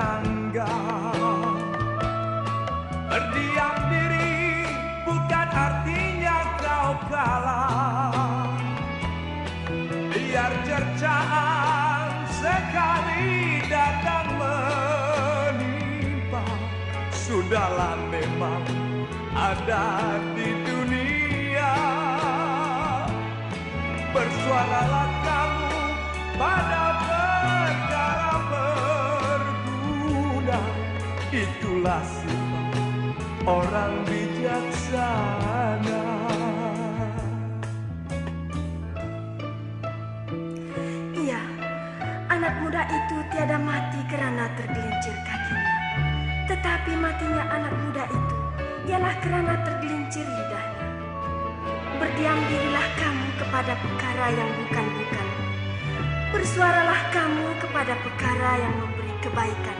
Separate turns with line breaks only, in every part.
tangga. Berdiam diri bukan artinya kau kalah. Biar cercaan sekali datang menimpa, sudahlah memang ada di dunia. Bersuaralah kamu pada perkara berguna, itulah sifat orang bijaksana.
Iya, anak muda itu tiada mati karena tergelincir kakinya, tetapi matinya anak muda itu ialah karena tergelincir lidahnya. Berdiam dirilah kamu kepada perkara yang bukan-bukan. Bersuaralah kamu kepada perkara yang memberi kebaikan.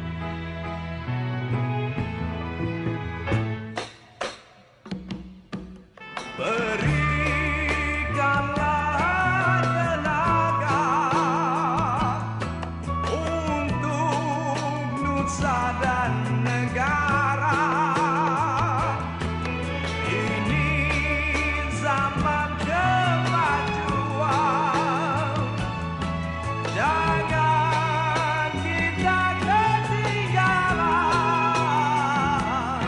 Berikanlah tenaga untuk nusa dan negara. Ini zaman kemajuan, jangan kita ketinggalan.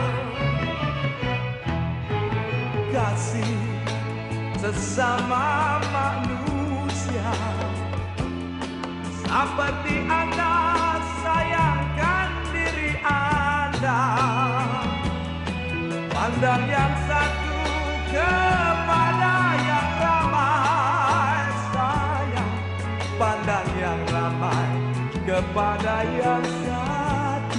Kasih sesama manusia seperti Anda sayangkan diri Anda. Pandang yang satu kepada yang ramai, sayang. Pandang yang ramai kepada yang satu.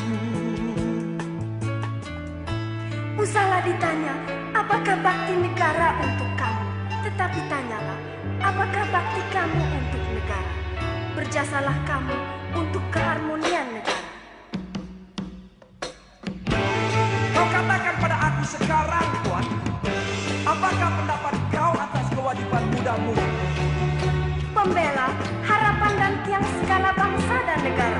Usahlah ditanya, apakah bakti negara untuk kamu? Tetapi tanyalah, apakah bakti kamu untuk negara? Berjasalah kamu untuk keharmonian negara.
Kau katakan pada aku sekarang, Tuan, apakah pendapat kau atas kewajiban mudamu?
Pembela, harapan dan tiang segala bangsa dan negara.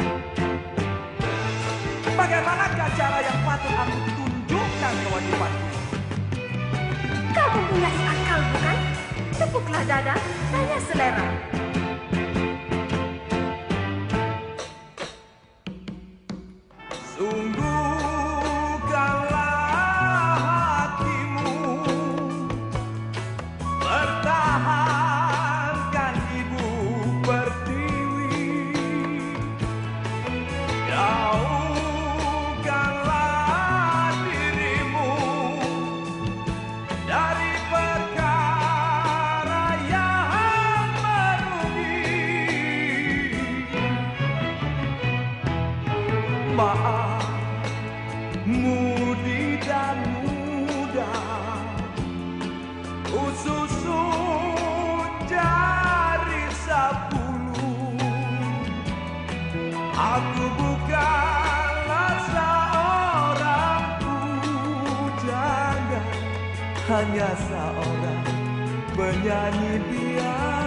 Bagaimanakah cara yang patut aku tunjukkan kewajibanku?
Kau mempunyai akal bukan? Tepuklah dada, tanya selera.
Sungguhkanlah hatimu, pertahankan ibu pertiwi. Jauhkanlah dirimu dari perkara yang merugi. Maaf, mudi dan muda, ususu jari 10. Aku bukanlah seorang pujangga, hanya seorang penyanyi biasa.